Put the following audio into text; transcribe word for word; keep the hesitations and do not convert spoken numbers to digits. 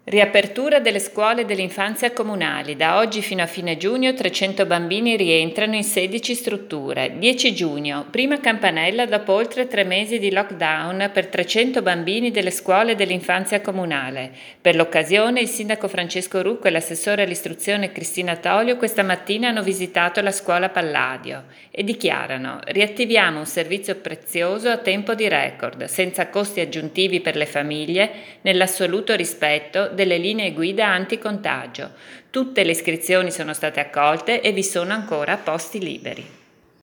Riapertura delle scuole dell'infanzia comunali. Da oggi fino a fine giugno trecento bambini rientrano in sedici strutture. dieci giugno, prima campanella dopo oltre tre mesi di lockdown per trecento bambini delle scuole dell'infanzia comunale. Per l'occasione il sindaco Francesco Rucco e l'assessore all'istruzione Cristina Tolio questa mattina hanno visitato la scuola Palladio e dichiarano: riattiviamo un servizio prezioso a tempo di record, senza costi aggiuntivi per le famiglie, nell'assoluto rispetto delle linee guida anticontagio. Tutte le iscrizioni sono state accolte e vi sono ancora posti liberi.